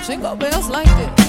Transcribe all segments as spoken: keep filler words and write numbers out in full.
Jingle bells like this.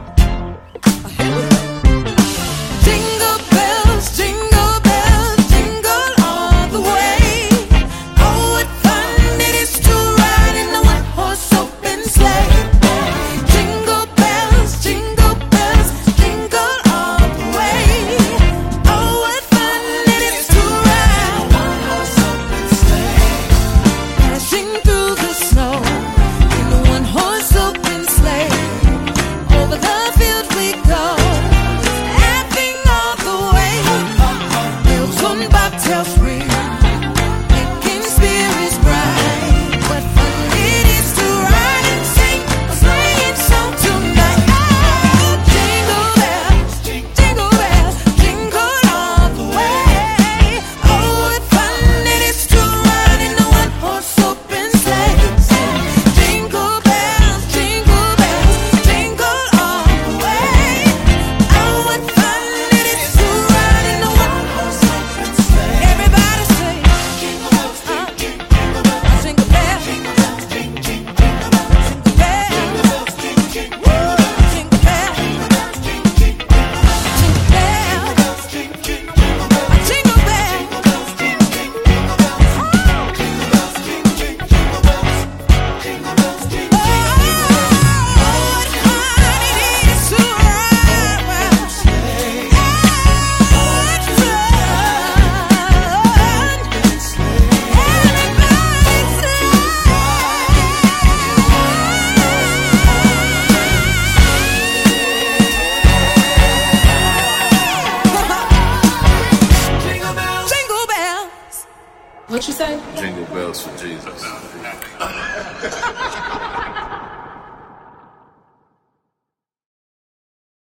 Jingle bells, jingle bells, jingle all the way. Oh, what fun it is to ride in a one-horse open sleigh. Jingle bells, jingle bells, jingle all the way. Oh, what fun it is to ride in a one-horse open sleigh. Dashing through the snow in a one-horse open sleigh. Over the field we go, laughing all the way. Bells on bobtails ring, making spirits bright. What fun it is to ride and sing a sleighing song tonight. Oh, jingle bells, jingle bells, jingle all the way. Oh, what fun it is to ride in a one-horse open sleigh. Jingle bells, jingle bells, jingle all the way. Oh, what fun it is to ride in a one-horse open sleigh. Everybody say, jingle bells, jingle bells, jingle bells, jingle bells, jingle bells, jingle bells, jingle bells, jingle bells, jingle Jingle bells. What you say? Jingle bells for Jesus.